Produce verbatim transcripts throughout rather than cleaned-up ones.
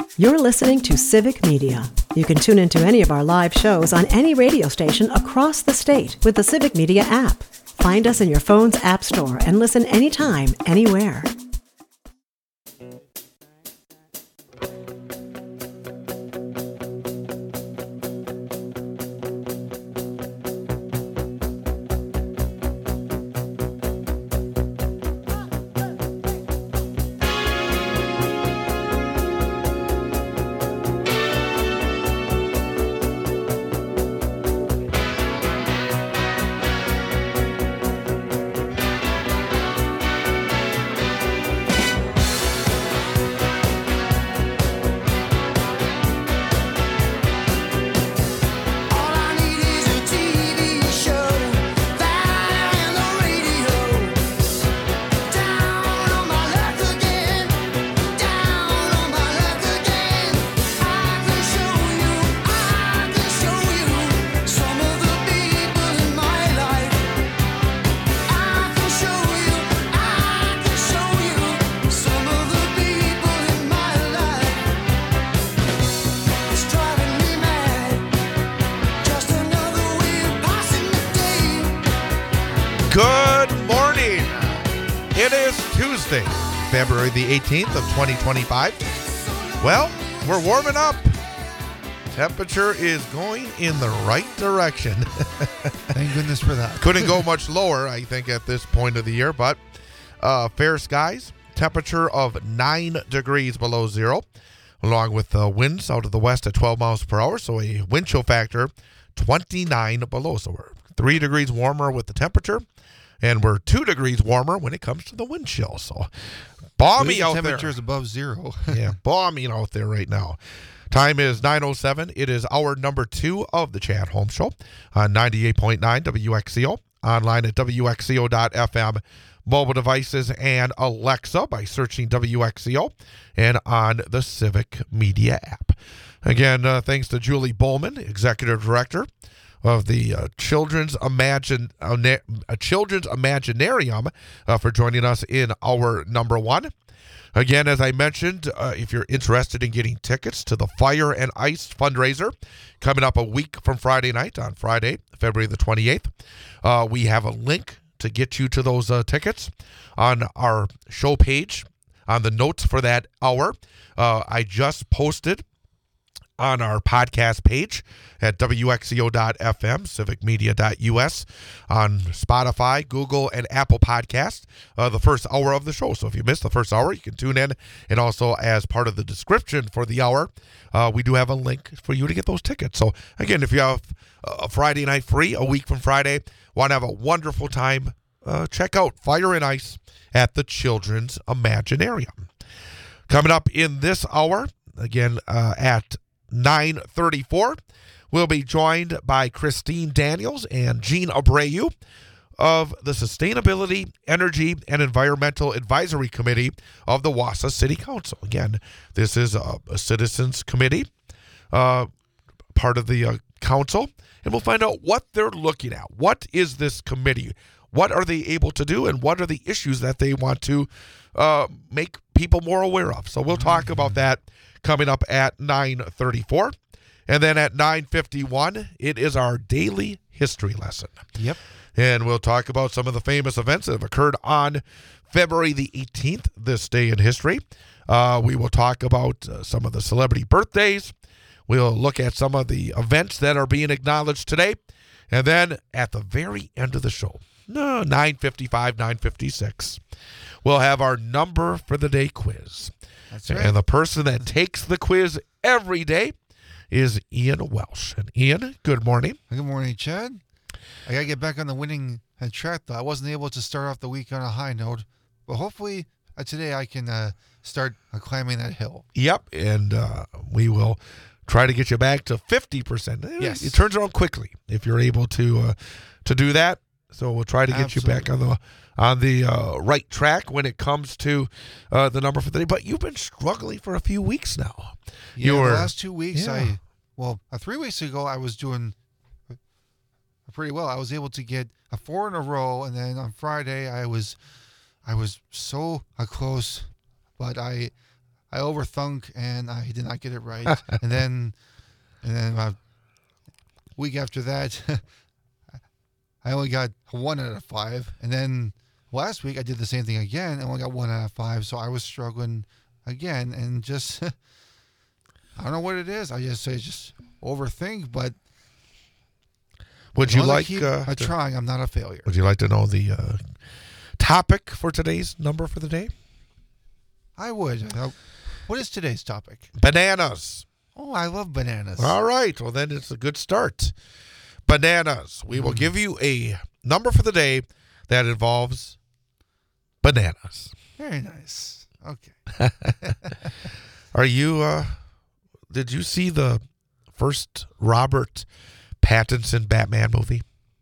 You're listening to Civic Media. You can tune into any of our live shows on any radio station across the state with the Civic Media app. Find us in your phone's app store and listen anytime, anywhere. February the eighteenth of twenty twenty-five. Well, we're warming up. Temperature is going in the right direction. Thank goodness for that. Couldn't go much lower, I think, at this point of the year, but uh, fair skies, temperature of nine degrees below zero, along with uh, winds out of the west at twelve miles per hour, so a wind chill factor twenty-nine below. So we're three degrees warmer with the temperature, and we're two degrees warmer when it comes to the wind chill. So balmy out there. Temperatures above zero. Yeah, balmy out there right now. Time is nine oh seven. It is hour number two of the Chad Holmes Show on ninety-eight point nine W X C O. Online at W X C O dot F M. Mobile devices and Alexa by searching W X C O and on the Civic Media app. Again, uh, thanks to Julie Bowman, Executive Director of the uh, Children's Imagine uh, Na- uh, Children's Imaginarium uh, for joining us in our number one. Again, as I mentioned, uh, if you're interested in getting tickets to the Fire and Ice fundraiser coming up a week from Friday night on Friday, February the twenty-eighth, uh, we have a link to get you to those uh, tickets on our show page on the notes for that hour. Uh, I just posted on our podcast page at W X C O dot F M, civic media dot U S, on Spotify, Google, and Apple Podcasts, uh, the first hour of the show. So if you missed the first hour, you can tune in. And also, as part of the description for the hour, uh, we do have a link for you to get those tickets. So again, if you have a Friday night free, a week from Friday, want to have a wonderful time, uh, check out Fire and Ice at the Children's Imaginarium. Coming up in this hour, again, uh, at nine thirty-four, we'll be joined by Christine Daniels and Gene Abreu of the Sustainability, Energy, and Environmental Advisory Committee of the Wausau City Council. Again, this is a, a citizens committee, uh, part of the uh, council, and we'll find out what they're looking at. What is this committee? What are they able to do, and what are the issues that they want to uh, make people more aware of? So we'll talk about that coming up at nine thirty-four. And then at nine fifty-one, it is our daily history lesson. Yep. And we'll talk about some of the famous events that have occurred on February the eighteenth, this day in history. Uh, we will talk about uh, some of the celebrity birthdays. We'll look at some of the events that are being acknowledged today. And then at the very end of the show, no, nine fifty-five, nine fifty-six, we'll have our number for the day quiz. That's right. And the person that takes the quiz every day is Ian Welsh. And Ian, good morning. Good morning, Chad. I got to get back on the winning track, though. I wasn't able to start off the week on a high note, but hopefully uh, today I can uh, start uh, climbing that hill. Yep, and uh, we will try to get you back to fifty percent. Yes. It turns around quickly if you're able to uh, to do that. So we'll try to get Absolutely. you back on the on the uh, right track when it comes to uh, the number for the day. But you've been struggling for a few weeks now. Yeah, you the were, last two weeks, yeah. I well, uh, three weeks ago, I was doing pretty well. I was able to get a four in a row, and then on Friday, I was I was so uh, close, but I I overthunk and I did not get it right. and then, and then a week after that, I only got one out of five. And then last week I did the same thing again and only got one out of five. So I was struggling again and just, I don't know what it is. I just say just overthink, but would you like keep uh, uh, to, trying? I'm not a failure. would you like to know the uh, topic for today's number for the day? I would. Uh, What is today's topic? Bananas. Oh, I love bananas. All right. Well, then it's a good start. Bananas. We will give you a number for the day that involves bananas. Very nice. Okay. Are you, uh, did you see the first Robert Pattinson Batman movie?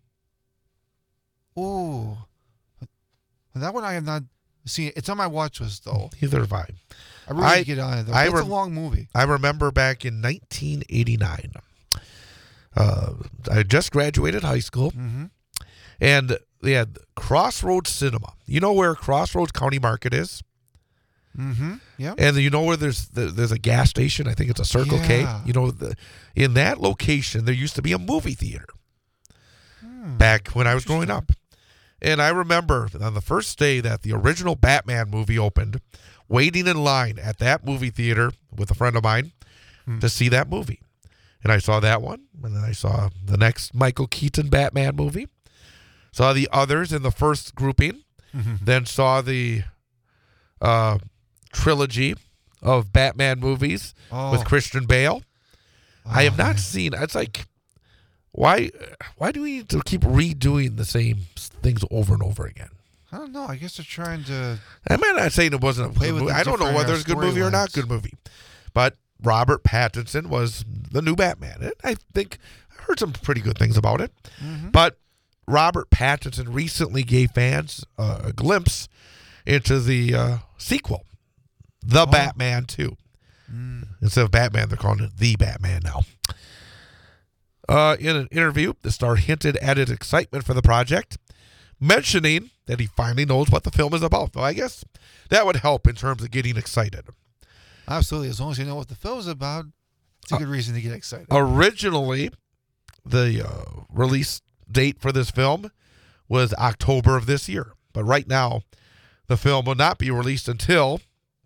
Ooh. That one I have not seen. It's on my watch list, though. Neither have I. I really I- need to get on it, though. I It's rem- a long movie. I remember back in nineteen eighty-nine. Uh, I just graduated high school, Mm-hmm. and they had Crossroads Cinema. You know where Crossroads County Market is? Mm-hmm. Yeah. And you know where there's there's a gas station? I think it's a Circle K. Yeah. You know, the, in that location, there used to be a movie theater Hmm. back when I was growing up. And I remember on the first day that the original Batman movie opened, waiting in line at that movie theater with a friend of mine Hmm. to see that movie. And I saw that one, and then I saw the next Michael Keaton Batman movie, saw the others in the first grouping, then saw the uh, trilogy of Batman movies Oh. with Christian Bale. I have Oh, not man. seen. It's like, why? Why do we need to keep redoing the same things over and over again? I don't know. I guess they're trying to. I'm not saying it wasn't a Play good with movie. the I don't know different, whether uh, it's a good movie or not storylines. good movie, but Robert Pattinson was the new Batman. And I think I heard some pretty good things about it. Mhm. But Robert Pattinson recently gave fans uh, a glimpse into the uh, sequel, The Oh. Batman two. Mm. Instead of Batman, they're calling it The Batman now. Uh, in an interview, the star hinted at his excitement for the project, mentioning that he finally knows what the film is about. Though I guess that would help in terms of getting excited. Absolutely. As long as you know what the film's about, it's a good reason to get excited. Originally, the uh, release date for this film was October of this year. But right now, the film will not be released until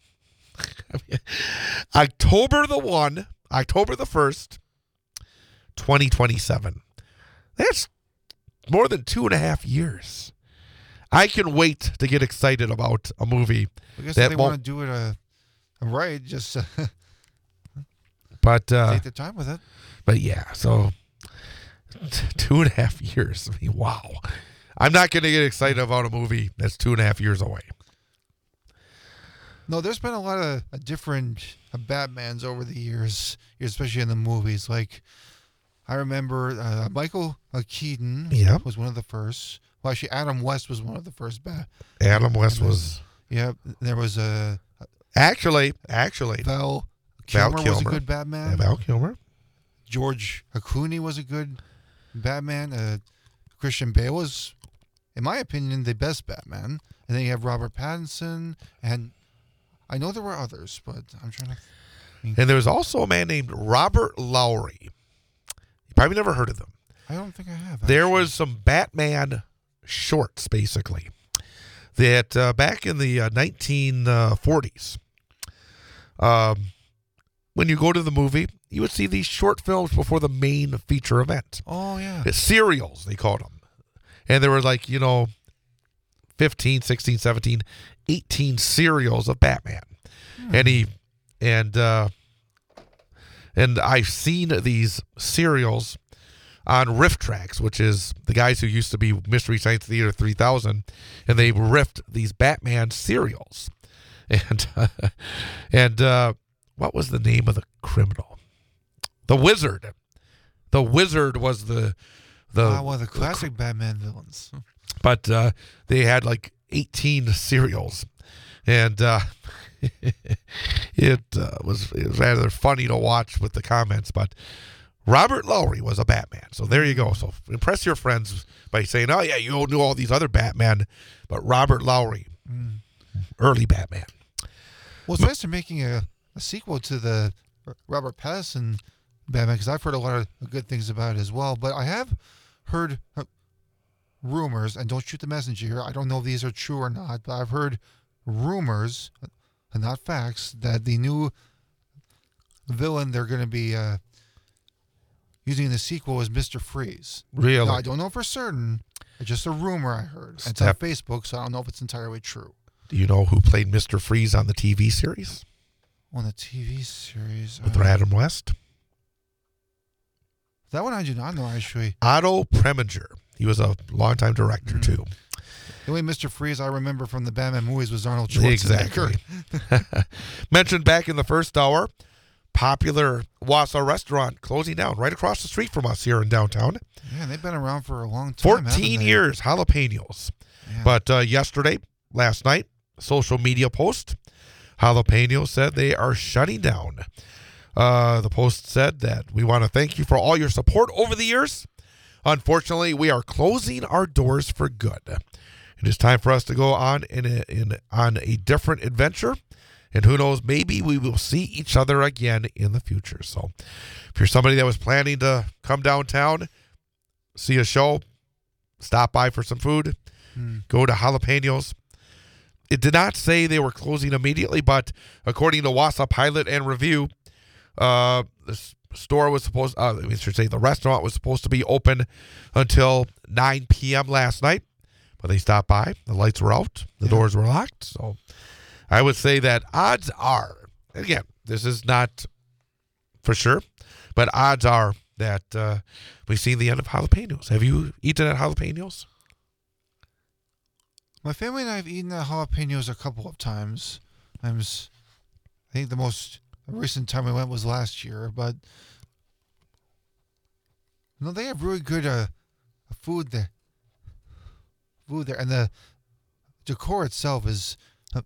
October the first, October the first, twenty twenty-seven. That's more than two and a half years. I can wait to get excited about a movie. I guess that if they want won't- to do it uh, right, just uh, But uh, take the time with it. But yeah, so t- two and a half years. I mean, wow. I'm not going to get excited about a movie that's two and a half years away. No, there's been a lot of uh, different uh, Batmans over the years, especially in the movies. Like, I remember uh, Michael uh, Keaton Yeah. was one of the first. Well, actually, Adam West was one of the first Bat. Adam West was Yeah, there was a uh, actually, actually, Val Val Kilmer was a Kilmer. good Batman. yeah, Val Kilmer. George Clooney was a good Batman. Uh, Christian Bale was, in my opinion, the best Batman. And then you have Robert Pattinson, and I know there were others, but I'm trying to. And there was also a man named Robert Lowry. You probably never heard of them. I don't think I have. There actually. was some Batman shorts, basically, that uh, back in the uh, nineteen forties, um, when you go to the movie, you would see these short films before the main feature event. Oh yeah. It's serials, they called them. And there were like, you know, fifteen, sixteen, seventeen, eighteen serials of Batman. Hmm. And he, and, uh, and I've seen these serials on Riff Tracks, which is the guys who used to be Mystery Science Theater three thousand, and they riffed these Batman serials. And, uh, and, uh, what was the name of the criminal? The Wizard. The Wizard was the, the, Ah, one of the classic Batman villains. but uh, they had like eighteen serials, and uh, it uh, was it was rather funny to watch with the comments. But Robert Lowry was a Batman, so there you go. So impress your friends by saying, "Oh yeah, you knew all these other Batman," but Robert Lowry, Mm. early Batman. Well, it's nice they're making a, a sequel to the Robert Pattinson Batman, because I've heard a lot of good things about it as well. But I have heard uh, rumors, and don't shoot the messenger here. I don't know if these are true or not, but I've heard rumors, and not facts, that the new villain they're going to be uh, using in the sequel is Mister Freeze. Really? Now, I don't know for certain. It's just a rumor I heard. It's Step. on Facebook, so I don't know if it's entirely true. Do you know who played Mister Freeze on the T V series? On the T V series. With uh, Adam West? That one I do not know, actually. Otto Preminger. He was a longtime director, Mm. too. The only Mister Freeze I remember from the Batman movies was Arnold Schwarzenegger. Exactly. Mentioned back in the first hour, popular Wausau restaurant closing down right across the street from us here in downtown. Yeah, they've been around for a long time. haven't fourteen they? years, Jalapenos. Yeah. But uh, yesterday, last night, social media post, Jalapeno said they are shutting down. Uh, the post said that we want to thank you for all your support over the years. Unfortunately, we are closing our doors for good. It is time for us to go on in, a, in on a different adventure. And who knows, maybe we will see each other again in the future. So if you're somebody that was planning to come downtown, see a show, stop by for some food, Mm. go to Jalapenos. It did not say they were closing immediately, but according to Wausau Pilot and Review, uh, the s- store was supposed, uh, I should say the restaurant was supposed to be open until nine p.m. last night, but they stopped by. The lights were out. The Yeah. doors were locked. So I would say that odds are, again, this is not for sure, but odds are that uh, we've seen the end of Jalapenos. Have you eaten at Jalapenos? My family and I have eaten at Jalapenos a couple of times. I'm, s- I think the most recent time we went was last year, but no, they have really good uh, food there. Food there, and the decor itself is uh,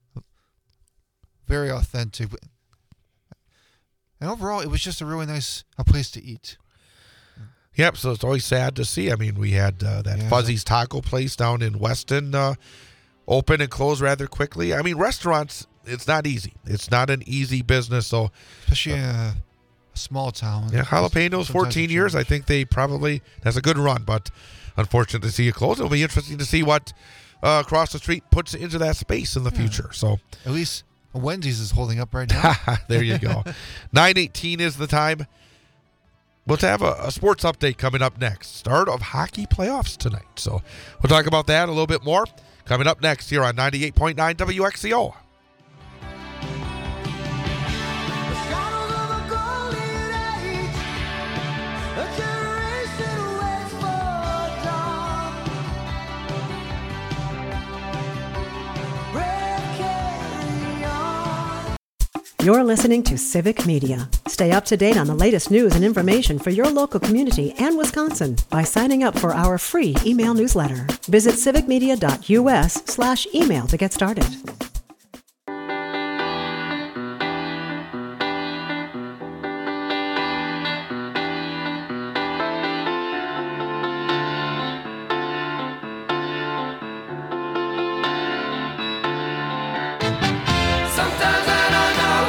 very authentic. And overall, it was just a really nice a place to eat. Yep, so it's always sad to see. I mean, we had uh, that Yeah. Fuzzy's Taco place down in Weston uh, open and close rather quickly. I mean, restaurants, it's not easy. It's not an easy business. So, Especially in a, a small town. yeah, Jalapenos, Sometimes fourteen it years. I changes. think they probably, that's a good run, but unfortunate to see it close. It'll be interesting to see what uh, Across the Street puts into that space in the Yeah. future. So, At least Wendy's is holding up right now. there you go. nine eighteen is the time. We'll have a, a sports update coming up next. Start of hockey playoffs tonight. So we'll talk about that a little bit more coming up next here on ninety-eight point nine W X C O. You're listening to Civic Media. Stay up to date on the latest news and information for your local community and Wisconsin by signing up for our free email newsletter. Visit civicmedia.us slash email to get started. Sometimes I don't know.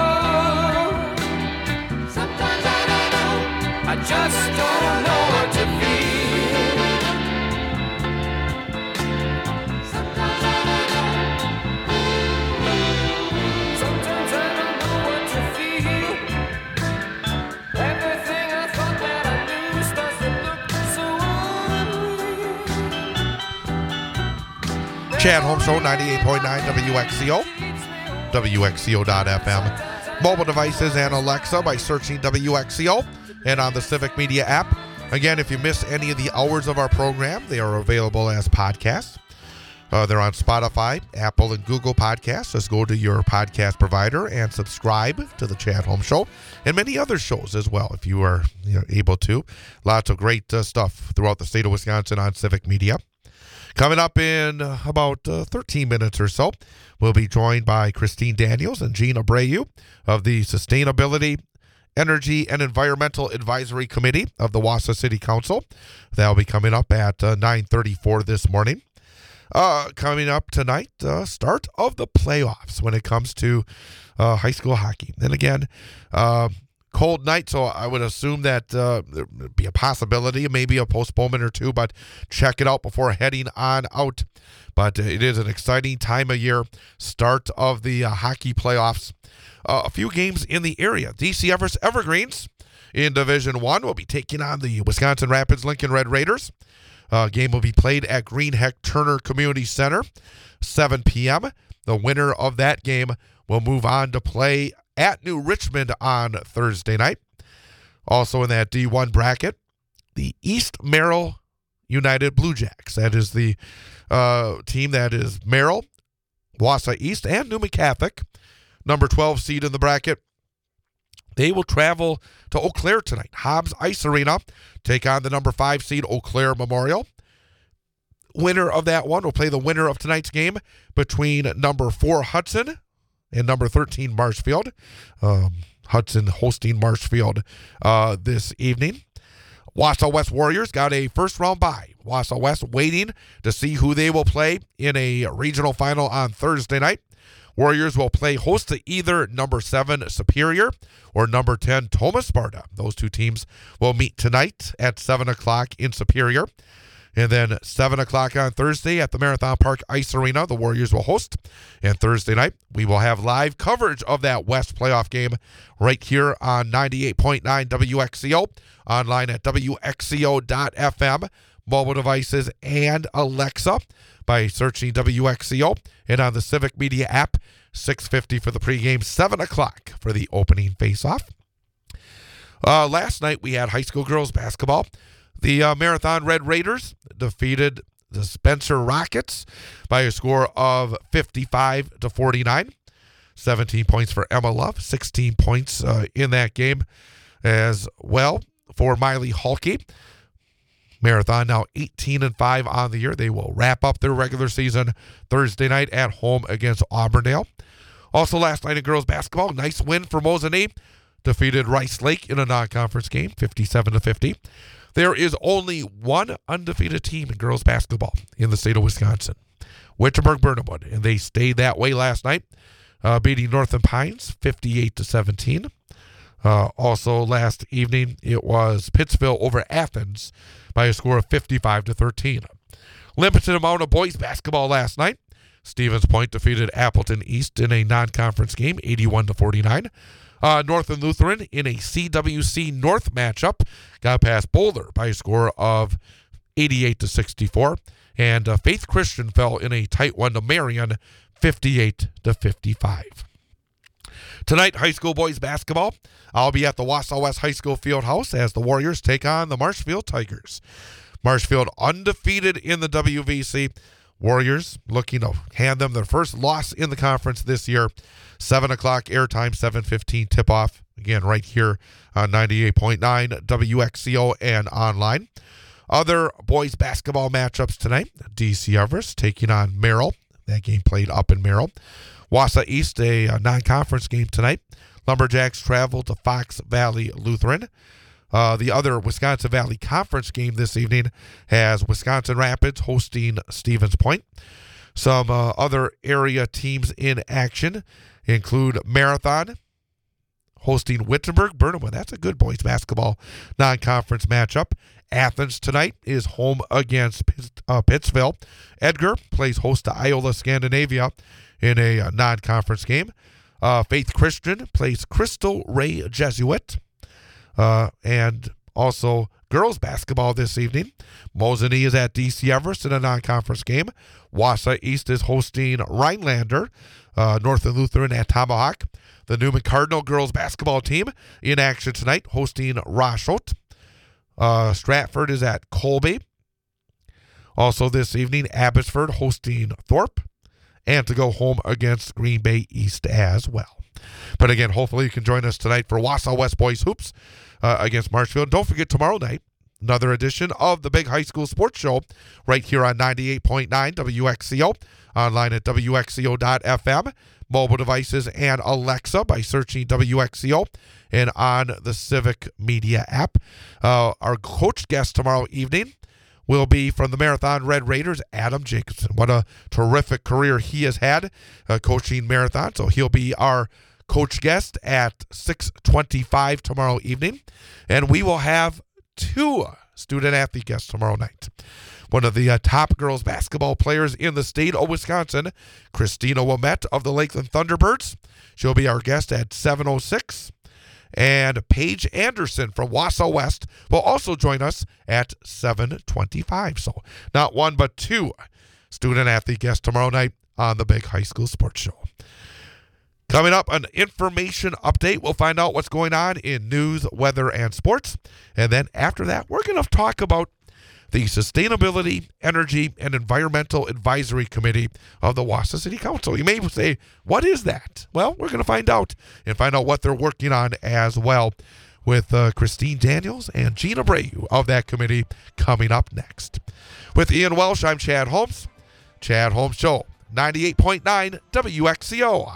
Sometimes I don't know. I just don't know what to feel. Sometimes I don't know. Sometimes I don't know what to feel. Everything I thought that I knew starts to look so unreal. Chad Holmes Show, ninety-eight point nine W X C O, W X C O dot F M. Mobile devices and Alexa by searching W X C O and on the Civic Media app. Again, if you miss any of the hours of our program, they are available as podcasts. Uh, they're on Spotify, Apple, and Google Podcasts. Just go to your podcast provider and subscribe to the Chad Holmes Show and many other shows as well, if you are you know, able to. Lots of great uh, stuff throughout the state of Wisconsin on Civic Media. Coming up in uh, about uh, thirteen minutes or so, we'll be joined by Christine Daniels and Gina Abreu of the Sustainability, Energy, and Environmental Advisory Committee of the Wausau City Council. That'll be coming up at uh, nine thirty-four this morning. Uh, coming up tonight, uh, start of the playoffs when it comes to uh, high school hockey. And again, uh, cold night, so I would assume that uh, there would be a possibility, maybe a postponement or two, but check it out before heading on out. But it is an exciting time of year, start of the uh, hockey playoffs. Uh, a few games in the area. D C Everest Evergreens in Division One will be taking on the Wisconsin Rapids Lincoln Red Raiders. Uh, game will be played at Greenheck Turner Community Center, seven p.m. The winner of that game will move on to play at New Richmond on Thursday night. Also in that D one bracket, the East Merrill United Blue Jacks. That is the uh, team that is Merrill, Wausau East, and Newman Catholic. Number twelve seed in the bracket. They will travel to Eau Claire tonight. Hobbs Ice Arena take on the number five seed Eau Claire Memorial. Winner of that one will play the winner of tonight's game between number four Hudson and number thirteen Marshfield. Um, Hudson hosting Marshfield uh, this evening. Wausau West Warriors got a first-round bye. Wausau West waiting to see who they will play in a regional final on Thursday night. Warriors will play host to either number seven Superior or number ten Thomas Sparta. Those two teams will meet tonight at seven o'clock in Superior. And then seven o'clock on Thursday at the Marathon Park Ice Arena, the Warriors will host. And Thursday night, we will have live coverage of that West playoff game right here on ninety-eight point nine W X C O, online at W X C O dot F M, mobile devices, and Alexa by searching W X C O, and on the Civic Media app, six fifty for the pregame, seven o'clock for the opening faceoff. Uh, last night, we had high school girls basketball. The uh, Marathon Red Raiders defeated the Spencer Rockets by a score of fifty-five to forty-nine. seventeen points for Emma Love, sixteen points uh, in that game as well for Miley Halke. Marathon now eighteen and five on the year. They will wrap up their regular season Thursday night at home against Auburndale. Also last night in girls basketball, nice win for Mosinee. Defeated Rice Lake in a non-conference game, fifty-seven to fifty. There is only one undefeated team in girls basketball in the state of Wisconsin, Wittenberg-Burnhamwood, and they stayed that way last night, uh, beating Northern Pines fifty-eight to seventeen. Uh, also last evening, it was Pittsville over Athens by a score of fifty-five to thirteen. Limited amount of boys basketball last night. Stevens Point defeated Appleton East in a non-conference game, eighty-one to forty-nine. Uh, Northern Lutheran in a C W C North matchup got past Boulder by a score of eighty-eight to sixty-four. And uh, Faith Christian fell in a tight one to Marion, fifty-eight to fifty-five. Tonight, high school boys basketball. I'll be at the Wausau West High School Fieldhouse as the Warriors take on the Marshfield Tigers. Marshfield undefeated in the W V C. Warriors looking to hand them their first loss in the conference this year. seven o'clock airtime, seven fifteen tip-off. Again, right here on ninety-eight point nine W X C O and online. Other boys basketball matchups tonight. D C Everest taking on Merrill. That game played up in Merrill. Wausau East, a, a non-conference game tonight. Lumberjacks travel to Fox Valley Lutheran. Uh, the other Wisconsin Valley Conference game this evening has Wisconsin Rapids hosting Stevens Point. Some uh, other area teams in action include Marathon hosting Wittenberg-Burnhamwood. That's a good boys basketball non-conference matchup. Athens tonight is home against Pitt, uh, Pittsville. Edgar plays host to Iola Scandinavia in a uh, non-conference game. Uh, Faith Christian plays Crystal Ray Jesuit. Uh, and also girls basketball this evening. Mosinee is at D C Everest in a non-conference game. Wausau East is hosting Rhinelander. Uh, Northern Lutheran at Tomahawk. The Newman Cardinal girls basketball team in action tonight, hosting Rashot. Uh, Stratford is at Colby. Also this evening, Abbotsford hosting Thorpe. And to go home against Green Bay East as well. But again, hopefully you can join us tonight for Wausau West Boys Hoops uh, against Marshfield. Don't forget tomorrow night, another edition of the Big High School Sports Show right here on ninety-eight point nine W X C O, online at W X C O dot F M, mobile devices, and Alexa by searching W X C O, and on the Civic Media app. Uh, our coach guest tomorrow evening will be from the Marathon Red Raiders, Adam Jacobson. What a terrific career he has had uh, coaching marathon. So he'll be our coach guest at six twenty-five tomorrow evening. And we will have two student-athlete guests tomorrow night. One of the uh, top girls basketball players in the state of Wisconsin, Christina Womette of the Lakeland Thunderbirds. She'll be our guest at seven oh six. And Paige Anderson from Wausau West will also join us at seven twenty-five. So not one, but two student-athlete guests tomorrow night on the Big High School Sports Show. Coming up, an information update. We'll find out what's going on in news, weather, and sports. And then after that, we're going to talk about the Sustainability, Energy, and Environmental Advisory Committee of the Wausau City Council. You may say, what is that? Well, we're going to find out and find out what they're working on as well with uh, Christine Daniels and Gina Brayu of that committee coming up next. With Ian Welsh, I'm Chad Holmes. Chad Holmes Show, ninety-eight point nine W X C O.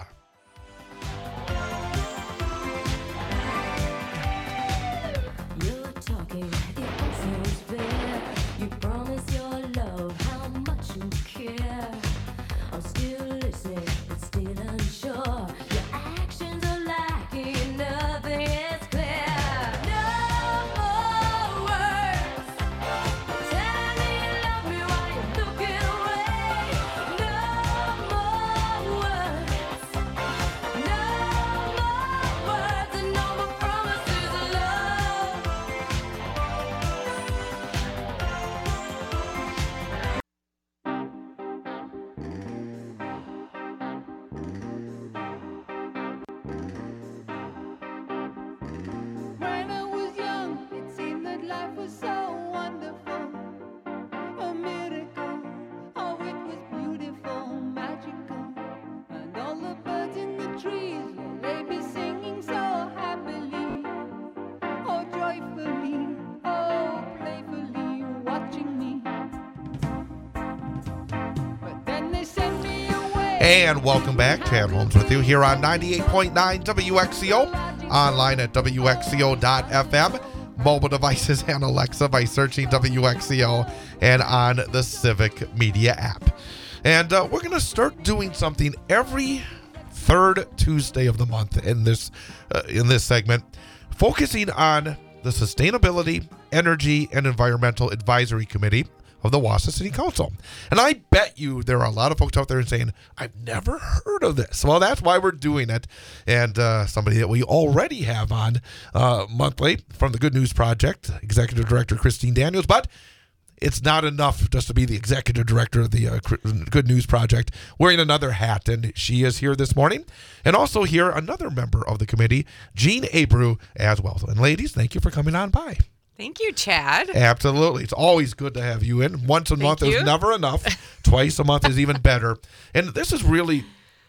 And welcome back. Chad Holmes with you here on ninety-eight point nine W X C O, online at W X C O dot F M, mobile devices and Alexa by searching W X C O, and on the Civic Media app. And uh, we're going to start doing something every third Tuesday of the month in this uh, in this segment, focusing on the Sustainability, Energy, and Environmental Advisory Committee of the Wausau City Council. And I bet you there are a lot of folks out there saying, I've never heard of this. Well, that's why we're doing it. And uh, somebody that we already have on uh, monthly from the Good News Project, Executive Director Christine Daniels. But it's not enough just to be the Executive Director of the uh, Good News Project, wearing another hat. And she is here this morning. And also here, another member of the committee, Jean Abreu, as well. And ladies, thank you for coming on by. Thank you, Chad. Absolutely. It's always good to have you in. Once a Thank month you. is never enough. Twice a month is even better. And this is really,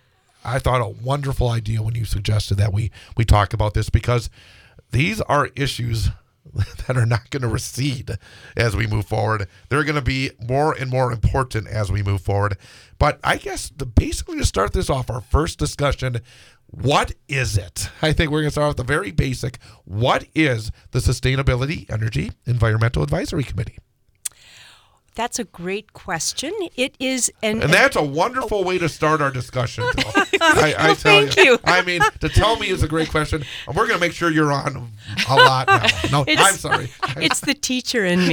I thought, a wonderful idea when you suggested that we, we talk about this, because these are issues that are not going to recede as we move forward. They're going to be more and more important as we move forward. But I guess to basically to start this off, our first discussion, what is it? I think we're going to start with the very basic. What is the Sustainability, Energy, Environmental Advisory Committee? That's a great question. It is, an, And that's a wonderful way to start our discussion, Jill. I, I Well, tell thank you. I mean, to tell me is a great question. And we're going to make sure you're on a lot now. No, It's- I'm sorry. It's the teacher in me.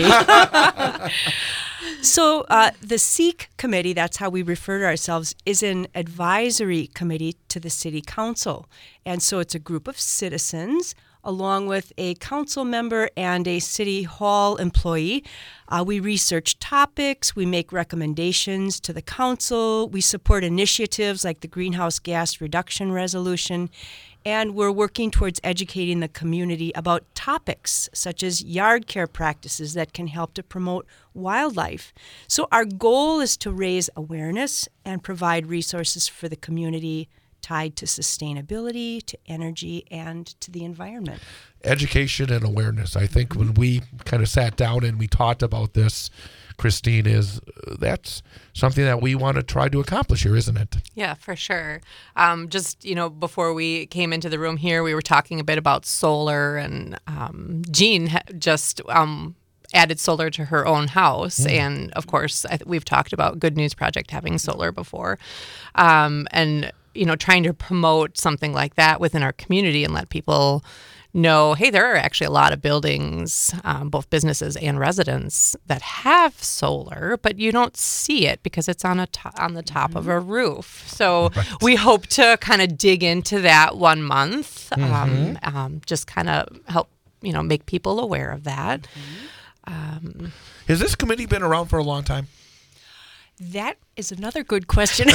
So uh, the SEEK committee, that's how we refer to ourselves, is an advisory committee to the city council. And so it's a group of citizens along with a council member and a city hall employee. Uh, we research topics, we make recommendations to the council, we support initiatives like the Greenhouse Gas Reduction Resolution, and we're working towards educating the community about topics such as yard care practices that can help to promote wildlife. So our goal is to raise awareness and provide resources for the community tied to sustainability, to energy, and to the environment. Education and awareness. I think when we kind of sat down and we talked about this, Christine, is uh, that's something that we want to try to accomplish here, isn't it? Yeah, for sure. Um, just, you know, before we came into the room here, we were talking a bit about solar, and um, Jean ha- just um, added solar to her own house. Mm. And of course, I th- we've talked about Good News Project having solar before. Um, and, you know, trying to promote something like that within our community and let people know, hey, there are actually a lot of buildings, um, both businesses and residents, that have solar, but you don't see it because it's on a to- on the top mm-hmm. of a roof. So right. we hope to kind of dig into that one month, mm-hmm. um, um, just kind of help, you know, make people aware of that. Mm-hmm. Um, Has this committee been around for a long time? That is another good question.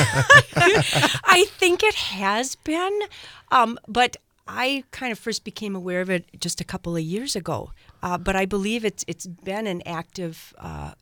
I think it has been, um, but I kind of first became aware of it just a couple of years ago. Uh, but I believe it's it's been an active uh,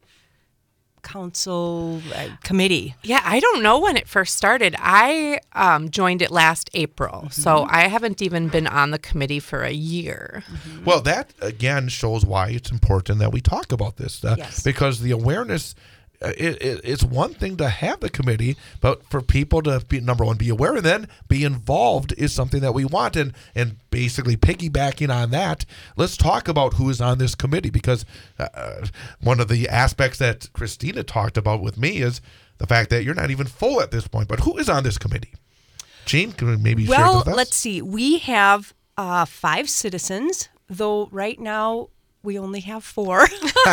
council uh, committee. Yeah, I don't know when it first started. I um, joined it last April, mm-hmm. so I haven't even been on the committee for a year. Mm-hmm. Well, that, again, shows why it's important that we talk about this. Uh, yes. Because the awareness... Uh, it, it, it's one thing to have the committee, but for people to be, number one, be aware and then be involved is something that we want. And, and basically piggybacking on that, let's talk about who is on this committee, because uh, one of the aspects that Christina talked about with me is the fact that you're not even full at this point. But who is on this committee? Jean, can we maybe well, share with us? Well, let's see. We have uh, five citizens, though right now we only have four.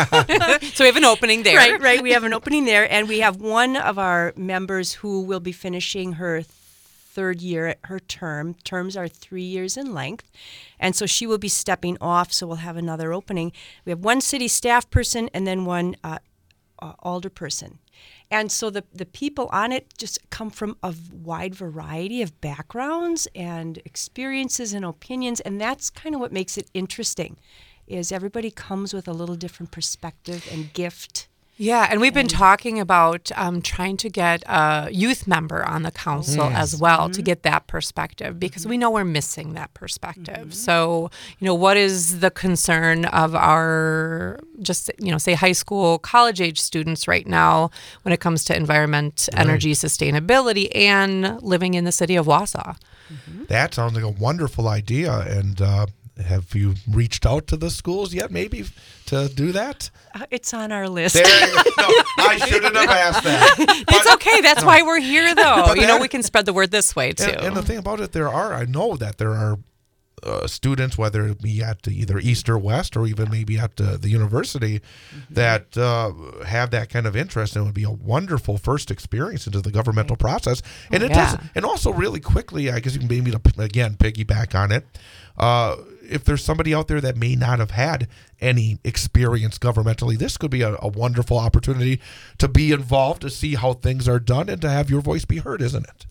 So we have an opening there. Right, right. We have an opening there. And we have one of our members who will be finishing her third year at her term. Terms are three years in length. And so she will be stepping off, so we'll have another opening. We have one city staff person and then one uh, uh, alder person. And so the, the people on it just come from a wide variety of backgrounds and experiences and opinions. And that's kind of what makes it interesting. Is everybody comes with a little different perspective and gift. Yeah, and we've been talking about um, trying to get a youth member on the council yes. as well, mm-hmm. to get that perspective, because mm-hmm. we know we're missing that perspective. Mm-hmm. So, you know, what is the concern of our, just, you know, say high school, college age students right now when it comes to environment, right. energy, sustainability, and living in the city of Wausau? Mm-hmm. That sounds like a wonderful idea, and uh, have you reached out to the schools yet, maybe, to do that? Uh, it's on our list. There you go. No, I shouldn't have asked that. But, it's okay. That's no. why we're here, though. But you that, know, we can spread the word this way, too. And, and the thing about it, there are, I know that there are uh, students, whether it be at either East or West, or even maybe at uh, the university, mm-hmm. that uh, have that kind of interest, and it would be a wonderful first experience into the governmental process. And oh, it yeah. does, and also really quickly, I guess you can maybe, again, piggyback on it. Uh, if there's somebody out there that may not have had any experience governmentally, this could be a, a wonderful opportunity to be involved, to see how things are done, and to have your voice be heard, isn't it?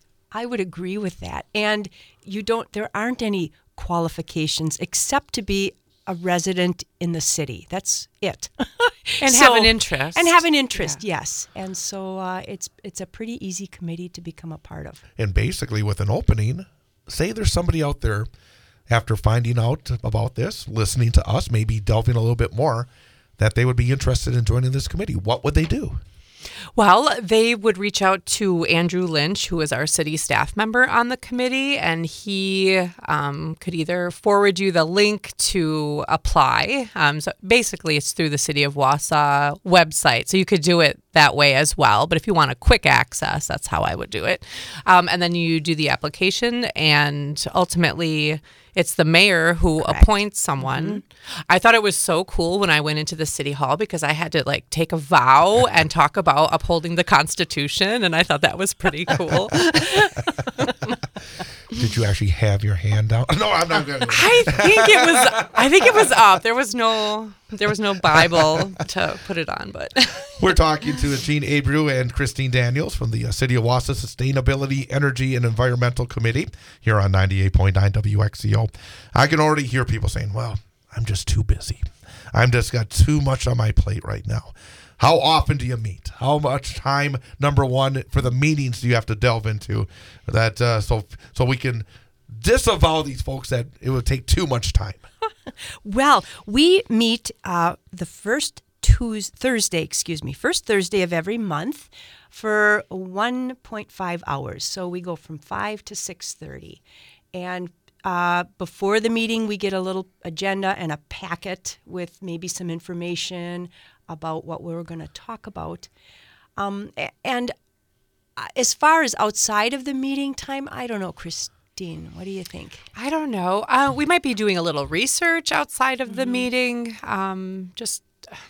I would agree with that. And you don't, there aren't any qualifications except to be a resident in the city. That's it. And so, have an interest. And have an interest, yeah. yes. And so uh, it's it's a pretty easy committee to become a part of. And basically with an opening, say there's somebody out there after finding out about this, listening to us, maybe delving a little bit more, that they would be interested in joining this committee. What would they do? Well, they would reach out to Andrew Lynch, who is our city staff member on the committee, and he um, could either forward you the link to apply. Um, so basically, it's through the City of Wausau website, so you could do it that way as well. But if you want a quick access, that's how I would do it. Um, and then you do the application, and ultimately it's the mayor who Correct. appoints someone. Mm-hmm. I thought it was so cool when I went into the city hall, because I had to like take a vow and talk about upholding the Constitution, and I thought that was pretty cool. Did you actually have your hand down? No, I'm not going to. I think it was. I think it was up. There was no. There was no Bible to put it on, but we're talking to Jean Abreu and Christine Daniels from the uh, City of Wausau Sustainability, Energy, and Environmental Committee here on ninety-eight point nine W X C O. I can already hear people saying, "Well, I'm just too busy. I'm just got too much on my plate right now." How often do you meet? How much time, number one, for the meetings do you have to delve into? That uh, so so we can disavow these folks that it would take too much time. Well, we meet uh, the first Tuesday, Thursday, excuse me, first Thursday of every month for one point five hours. So we go from five to six thirty, and uh, before the meeting, we get a little agenda and a packet with maybe some information about what we're going to talk about. Um, a- and as far as outside of the meeting time, I don't know, Christine, what do you think? I don't know. Uh, we might be doing a little research outside of the meeting. Um, just,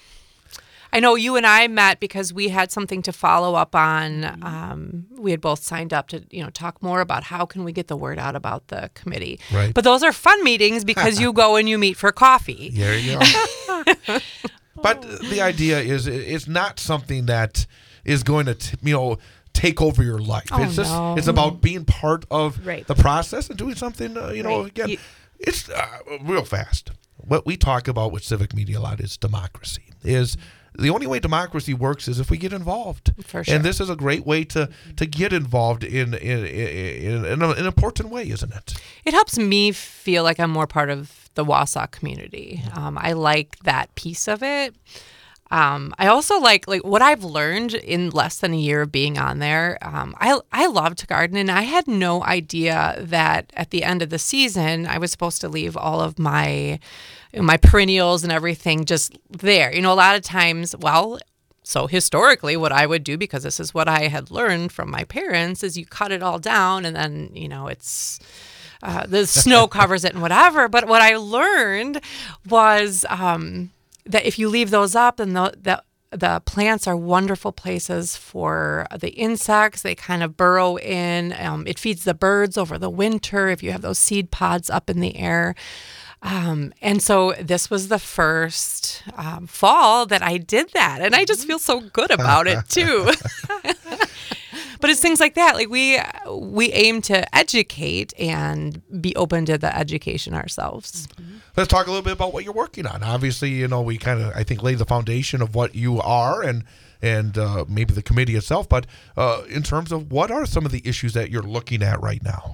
I know you and I met because we had something to follow up on. Um, we had both signed up to, you know, talk more about how can we get the word out about the committee. Right. But those are fun meetings because you go and you meet for coffee. There you go. But the idea is it's not something that is going to, t- you know, take over your life. Oh, it's just no. it's about being part of Right. the process and doing something, uh, you know, Right. again, You- it's uh, real fast. What we talk about with civic media a lot is democracy. Is the only way democracy works is if we get involved. For sure. And this is a great way to to get involved in in in, in a, an important way, isn't it? It helps me feel like I'm more part of the Wausau community. Um, I like that piece of it. Um, I also like like what I've learned in less than a year of being on there. Um, I I love to garden, and I had no idea that at the end of the season I was supposed to leave all of my my perennials and everything just there. You know, a lot of times, well. So historically, what I would do, because this is what I had learned from my parents, is you cut it all down, and then you know it's. Uh, the snow covers it and whatever. But what I learned was um, that if you leave those up, and the, the the plants are wonderful places for the insects. They kind of burrow in. Um, it feeds the birds over the winter if you have those seed pods up in the air. Um, and so this was the first um, fall that I did that. And I just feel so good about it too. But it's things like that. Like we we aim to educate and be open to the education ourselves. Let's talk a little bit about what you're working on. Obviously, you know, we kind of, I think, laid the foundation of what you are and and uh, maybe the committee itself. But uh, in terms of what are some of the issues that you're looking at right now?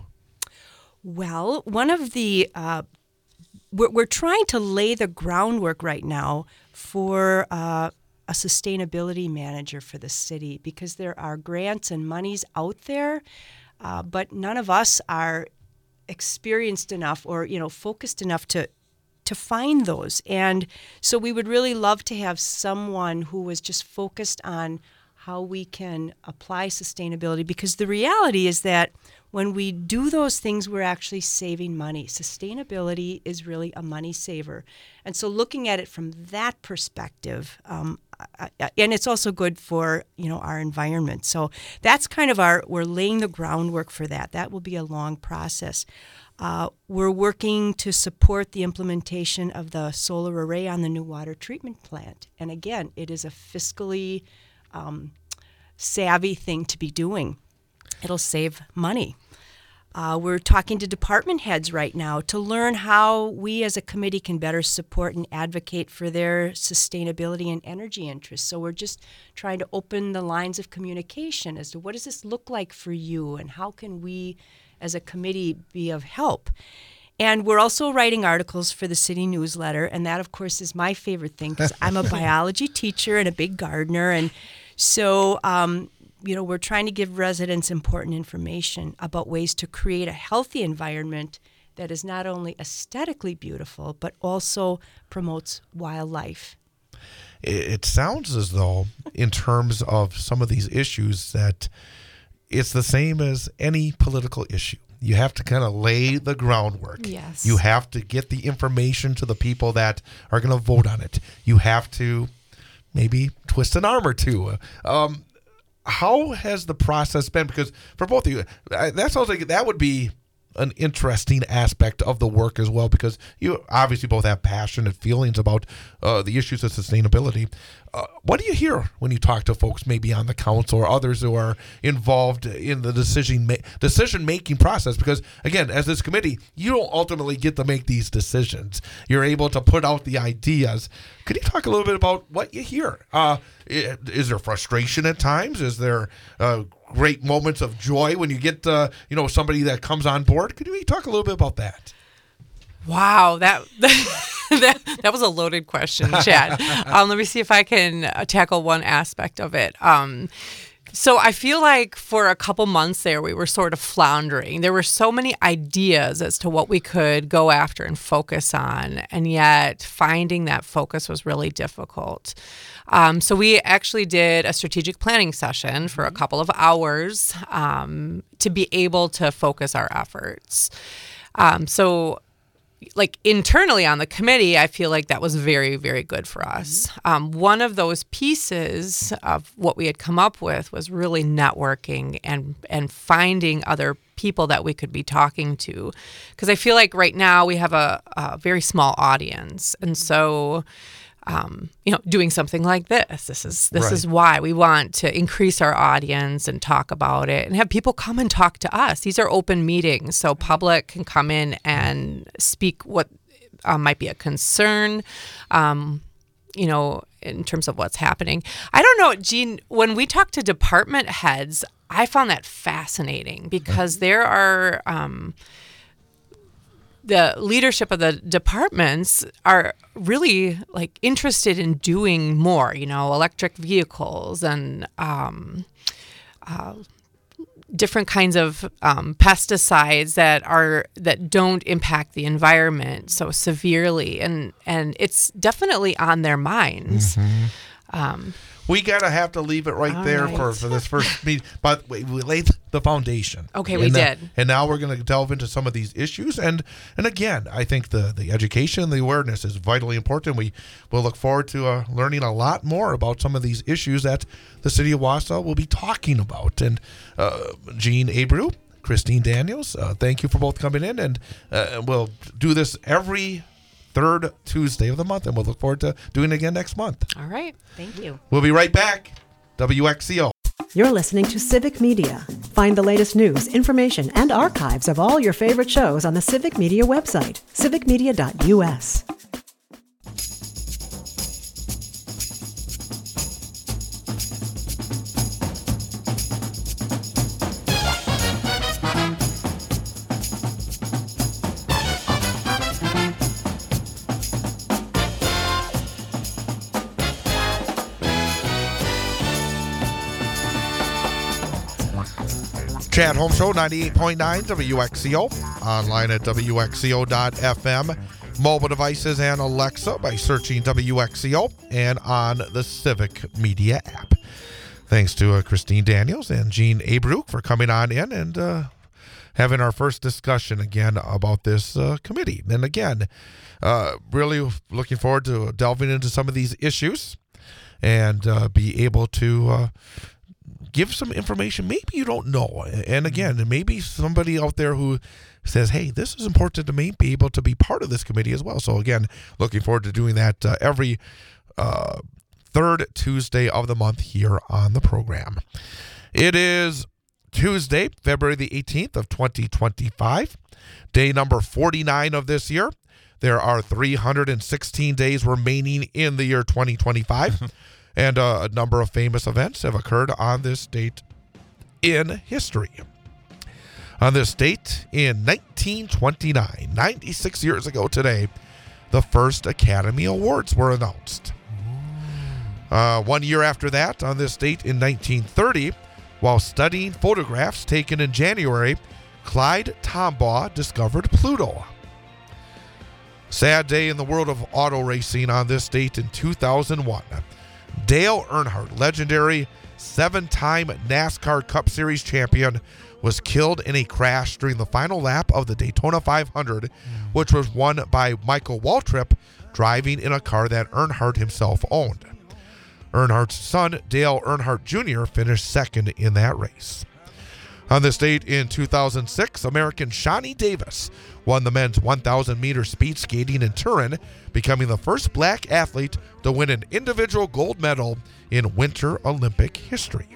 Well, one of the uh, we're, we're trying to lay the groundwork right now for uh, a sustainability manager for the city, because there are grants and monies out there, uh, but none of us are experienced enough or you know focused enough to to find those. And so we would really love to have someone who was just focused on how we can apply sustainability, because the reality is that when we do those things, we're actually saving money. Sustainability is really a money saver. And so looking at it from that perspective, um, I, I, and it's also good for, you know, our environment. So that's kind of our, we're laying the groundwork for that. That will be a long process. Uh, we're working to support the implementation of the solar array on the new water treatment plant. And again, it is a fiscally um, savvy thing to be doing. It'll save money. Uh, we're talking to department heads right now to learn how we as a committee can better support and advocate for their sustainability and energy interests. So we're just trying to open the lines of communication as to what does this look like for you and how can we as a committee be of help. And we're also writing articles for the city newsletter, and that, of course, is my favorite thing because I'm a biology teacher and a big gardener, and so um, you know, we're trying to give residents important information about ways to create a healthy environment that is not only aesthetically beautiful, but also promotes wildlife. It sounds as though, in terms of some of these issues, that it's the same as any political issue. You have to kind of lay the groundwork. Yes. You have to get the information to the people that are going to vote on it. You have to maybe twist an arm or two. Um, how has the process been? Because for both of you, that sounds like that would be an interesting aspect of the work as well, because you obviously both have passionate feelings about uh, the issues of sustainability. Uh, what do you hear when you talk to folks maybe on the council or others who are involved in the decision ma- decision making process? Because again, as this committee, you don't ultimately get to make these decisions. You're able to put out the ideas. Could you talk a little bit about what you hear? Uh, is there frustration at times? Is there uh, great moments of joy when you get uh, you know somebody that comes on board? Could you talk a little bit about that? Wow, that that that was a loaded question, Chad. um, let me see if I can uh, tackle one aspect of it. Um, So I feel like for a couple months there, we were sort of floundering. There were so many ideas as to what we could go after and focus on, and yet finding that focus was really difficult. Um, so we actually did a strategic planning session for a couple of hours um, to be able to focus our efforts. Um, so like internally on the committee, I feel like that was very, very good for us. Um, one of those pieces of what we had come up with was really networking and and finding other people that we could be talking to. Because I feel like right now we have a, a very small audience. And so, um, you know, doing something like this, this is this Right. is why we want to increase our audience and talk about it and have people come and talk to us. These are open meetings, so public can come in and speak what uh, might be a concern, um, you know, in terms of what's happening. I don't know, Jean, when we talk to department heads, I found that fascinating because there are um, the leadership of the departments are really like interested in doing more, you know, electric vehicles and um, uh, different kinds of um, pesticides that are that don't impact the environment so severely, and and it's definitely on their minds. Um, We gotta have to leave it right All there right. for, for this first meeting. But we, we laid the foundation. Okay, we and now- did. and now we're gonna delve into some of these issues. And and again, I think the the education and the awareness is vitally important. We will look forward to uh, learning a lot more about some of these issues that the city of Wausau will be talking about. And uh, Jean Abreu, Christine Daniels, uh, thank you for both coming in. And uh, we'll do this every third Tuesday of the month, and we'll look forward to doing it again next month. all right. Thank you. We'll be right back. W X C O. You're listening to Civic Media. Find the latest news, information, and archives of all your favorite shows on the Civic Media website, civic media dot U S. Chad Home Show, ninety-eight point nine W X C O. Online at W X C O dot F M. Mobile devices and Alexa by searching W X C O and on the Civic Media app. Thanks to uh, Christine Daniels and Jean Abreu for coming on in and uh, having our first discussion again about this uh, committee. And again, uh, really looking forward to delving into some of these issues and uh, be able to uh, give some information maybe you don't know. And again, maybe somebody out there who says, hey, this is important to me, be able to be part of this committee as well. So again, looking forward to doing that uh, every uh, third Tuesday of the month here on the program. It is Tuesday, February the eighteenth of twenty twenty-five, day number forty-nine of this year. There are three hundred sixteen days remaining in the year twenty twenty-five. And uh, a number of famous events have occurred on this date in history. On this date in nineteen twenty-nine, ninety-six years ago today, the first Academy Awards were announced. Uh, one year after that, on this date in nineteen thirty, while studying photographs taken in January, Clyde Tombaugh discovered Pluto. Sad day in the world of auto racing on this date in two thousand one. Dale Earnhardt, legendary seven-time NASCAR Cup Series champion, was killed in a crash during the final lap of the Daytona five hundred, which was won by Michael Waltrip, driving in a car that Earnhardt himself owned. Earnhardt's son, Dale Earnhardt Junior, finished second in that race. On this date in two thousand six, American Shawnee Davis won the men's one thousand meter speed skating in Turin, becoming the first black athlete to win an individual gold medal in Winter Olympic history.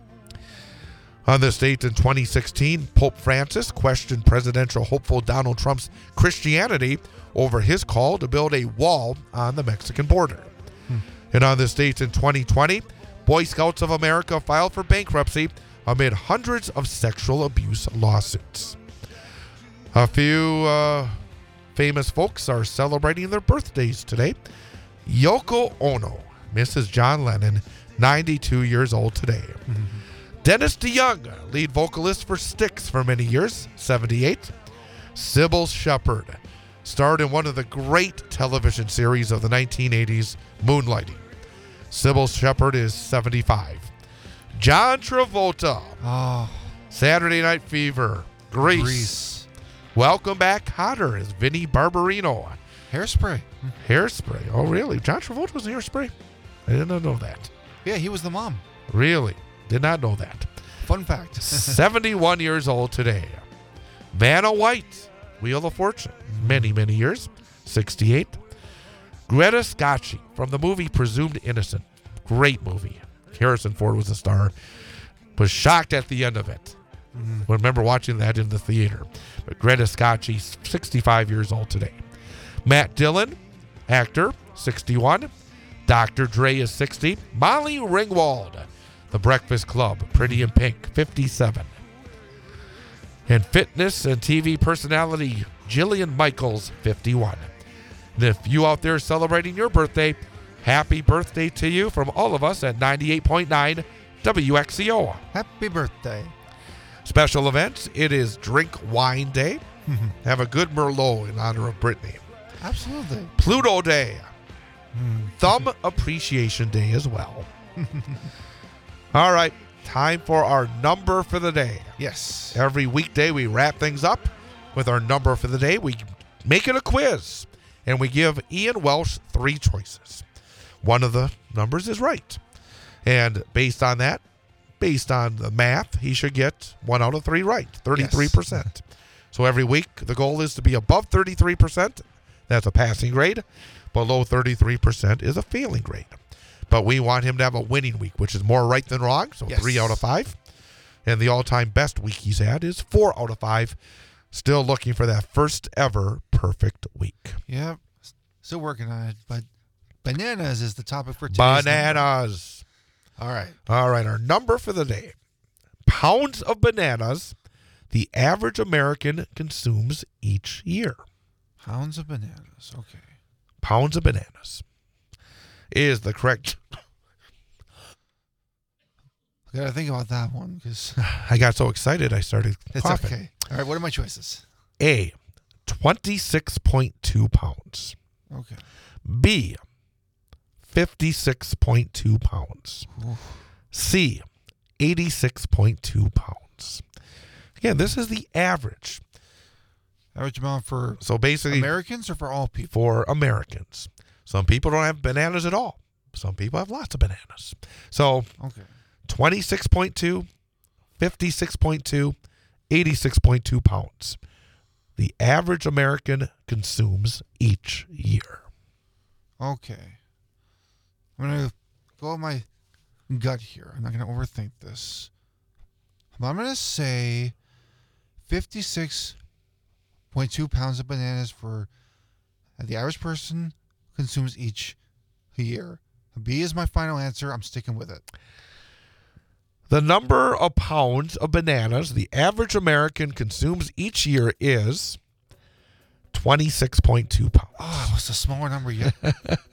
On this date in twenty sixteen, Pope Francis questioned presidential hopeful Donald Trump's Christianity over his call to build a wall on the Mexican border. Hmm. And on this date in twenty twenty, Boy Scouts of America filed for bankruptcy amid hundreds of sexual abuse lawsuits. A few uh, famous folks are celebrating their birthdays today. Yoko Ono, Missus John Lennon, ninety-two years old today. Mm-hmm. Dennis DeYoung, lead vocalist for Styx for many years, seventy-eight. Sybil Shepherd, starred in one of the great television series of the nineteen eighties, Moonlighting. Sybil Shepherd is seventy-five. John Travolta, Oh, Saturday Night Fever, Grease. Grease. Welcome Back Hotter is Vinnie Barbarino. Hairspray. Hairspray. Oh, really? John Travolta was in Hairspray? I did not know that. Yeah, he was the mom. Really? Did not know that. Fun fact. seventy-one years old today. Vanna White, Wheel of Fortune, many, many years, sixty-eight. Greta Scacchi from the movie Presumed Innocent. Great movie. Harrison Ford was the star. Was shocked at the end of it. Mm. Remember watching that in the theater. But Greta Scacchi, sixty-five years old today. Matt Dillon, actor, sixty-one. Doctor Dre is sixty. Molly Ringwald, The Breakfast Club, Pretty in Pink, fifty-seven. And fitness and T V personality Jillian Michaels, fifty-one. And if you out there celebrating your birthday, happy birthday to you from all of us at ninety-eight point nine W X C O. Happy birthday. Special events, it is Drink Wine Day. Have a good Merlot in honor of Brittany. Absolutely. Pluto Day. Thumb Appreciation Day as well. All right, time for our number for the day. Yes. Every weekday we wrap things up with our number for the day. We make it a quiz, and we give Ian Welsh three choices. One of the numbers is right. And based on that, based on the math, he should get one out of three right, thirty-three percent. Yes. So every week, the goal is to be above thirty-three percent. That's a passing grade. Below thirty-three percent is a failing grade. But we want him to have a winning week, which is more right than wrong, so yes. three out of five. And the all-time best week he's had is four out of five. Still looking for that first ever perfect week. Yep. Still working on it, but bananas is the topic for today's Bananas. Number. All right. All right, our number for the day. Pounds of bananas the average American consumes each year. Pounds of bananas. Okay. Pounds of bananas is the correct. I gotta think about that one because I got so excited I started it's coughing. okay. All right, what are my choices? A, twenty-six point two pounds. Okay. B, fifty-six point two pounds. Oof. C, eighty-six point two pounds. Again, this is the average. Average amount for So basically, Americans or for all people? for Americans. Some people don't have bananas at all. Some people have lots of bananas. So Okay. twenty-six point two, fifty-six point two, eighty-six point two pounds. The average American consumes each year. Okay. I'm going to go with my gut here. I'm not going to overthink this. But I'm going to say fifty-six point two pounds of bananas for the average person consumes each year. B is my final answer. I'm sticking with it. The number of pounds of bananas the average American consumes each year is twenty-six point two pounds. Oh, it was a smaller number yet. It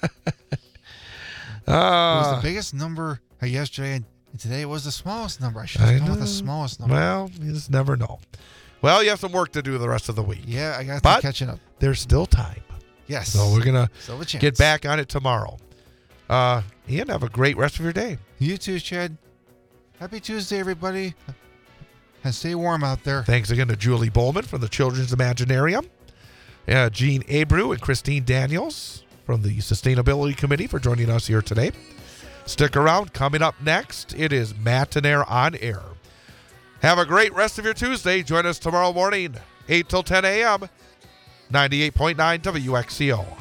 was Uh, the biggest number yesterday, and today it was the smallest number. I should have I gone with the know. smallest number. well, you just never know. Well, you have some work to do the rest of the week. Yeah, I got But- to catching up. There's still time. Yes. So we're going to Still a chance. get back on it tomorrow. Uh, Ian, have a great rest of your day. You too, Chad. Happy Tuesday, everybody. And stay warm out there. Thanks again to Julie Bowman from the Children's Imaginarium, uh, Jean Abreu and Christine Daniels from the Sustainability Committee for joining us here today. Stick around. Coming up next, it is Matinaire on Air. Have a great rest of your Tuesday. Join us tomorrow morning, eight till ten a.m., ninety-eight point nine W X C O.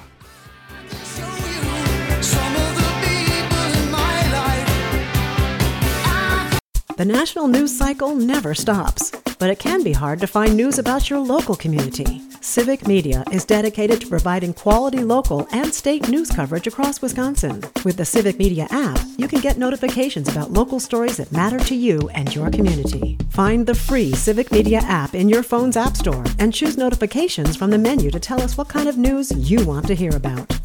The national news cycle never stops, but it can be hard to find news about your local community. Civic Media is dedicated to providing quality local and state news coverage across Wisconsin. With the Civic Media app, you can get notifications about local stories that matter to you and your community. Find the free Civic Media app in your phone's app store and choose notifications from the menu to tell us what kind of news you want to hear about.